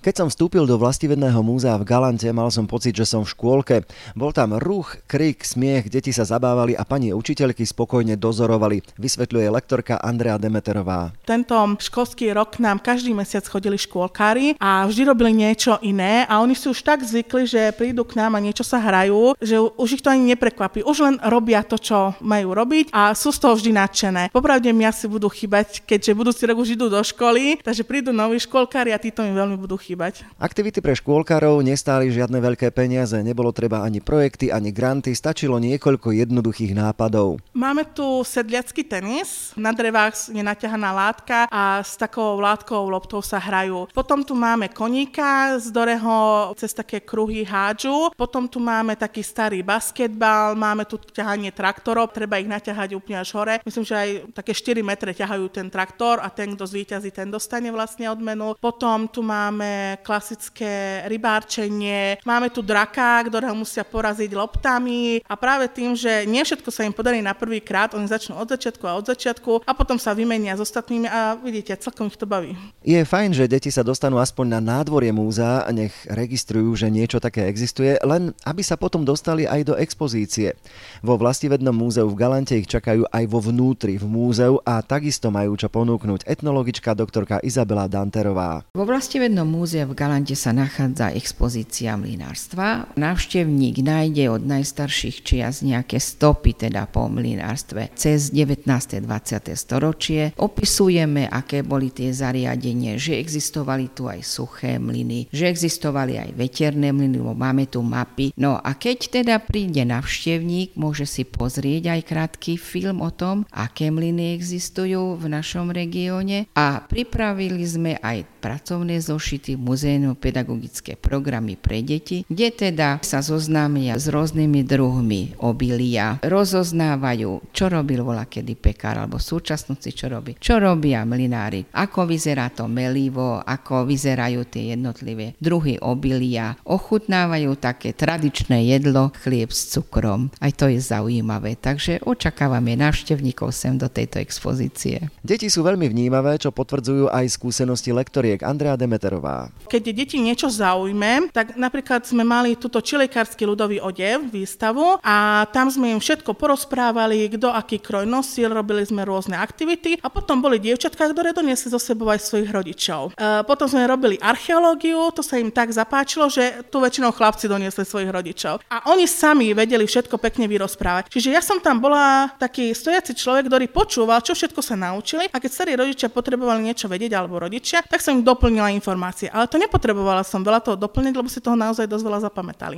Keď som vstúpil do Vlastivedného múzea v Galante, mal som pocit, že som v škôlke. Bol tam ruch, krik, smiech, deti sa zabávali a pani učiteľky spokojne dozorovali, vysvetľuje lektorka Andrea Demeterová. Tento školský rok nám každý mesiac chodili škôlkári a vždy robili niečo iné a oni sú už tak zvykli, že prídu k nám a niečo sa hrajú, že už ich to ani neprekvapí. Už len robia to, čo majú robiť a sú z toho vždy nadšené. Popravde mi asi budú chýbať, keďže budúci rok už idú do školy, takže prídu noví škôlkári a títo mi veľmi budú chýbať. Aktivity pre škôlkarov nestáli žiadne veľké peniaze, nebolo treba ani projekty, ani granty, stačilo niekoľko jednoduchých nápadov. Máme tu sedliacky tenis, na drevách je naťahaná látka a s takou látkovou loptou sa hrajú. Potom tu máme koníka, z ktorého cez také kruhy hádžu. Potom tu máme taký starý basketbal, máme tu ťahanie traktorov, treba ich naťahať úplne až hore. Myslím, že aj také 4 metre ťahajú ten traktor a ten, kto zvíťazí, ten dostane vlastne odmenu. Potom tu máme klasické rybárčenie, máme tu draka, ktorého musia poraziť loptami a práve tým, že nie všetko sa im podarí na prvý krát, oni začnú od začiatku a potom sa vymenia s ostatnými a vidíte, celkom ich to baví. Je fajn, že deti sa dostanú aspoň na nádvorie múzea, nech registrujú, že niečo také existuje, len aby sa potom dostali aj do expozície. Vo Vlastivednom múzeu v Galante ich čakajú aj vo vnútri v múzeu a takisto majú čo ponúknuť etnologička doktorka Izabela Danterová. Vo Vlastivednom múzeu v Galante sa nachádza expozícia mlynárstva. Návštevník nájde od najstarších čias nejaké stopy teda po mlynárstve cez 19. 20. storočie. Opisujeme, aké boli tie zariadenie, že existovali tu aj suché mlyny, že existovali aj veterné mlyny, lebo máme tu mapy. No a keď teda príde návštevník, môže si pozrieť aj krátky film o tom, aké mlyny existujú v našom regióne a pripravili sme aj pracovné zošity, muzejno-pedagogické programy pre deti, kde teda sa zoznámia s rôznymi druhmi obilia, rozoznávajú, čo robil volakedy pekár, alebo v súčasnosti čo robia mlynári, ako vyzerá to melivo, ako vyzerajú tie jednotlivé druhy obilia, ochutnávajú také tradičné jedlo, chlieb s cukrom. Aj to je zaujímavé, takže očakávame návštevníkov sem do tejto expozície. Deti sú veľmi vnímavé, čo potvrdzujú aj skúsenosti lektoriek Andrea Demeterová. Keď deti niečo zaujme, tak napríklad sme mali túto čilejkársky ľudový odev, výstavu a tam sme im všetko porozprávali, kto aký kroj nosil, robili sme rôzne aktivity a potom boli dievčatka, ktoré doniesli zo sebou aj svojich rodičov. Potom sme robili archeológiu, to sa im tak zapáčilo, že tu väčšinou chlapci doniesli svojich rodičov. A oni sami vedeli všetko pekne vyrozprávať. Čiže ja som tam bola taký stojaci človek, ktorý počúval, čo všetko sa naučili a keď starí rodičia potrebovali niečo vedieť alebo rodičia, tak som im doplnila informácie. Ale to nepotrebovala som veľa toho doplniť, lebo si toho naozaj dosť veľa zapamätali.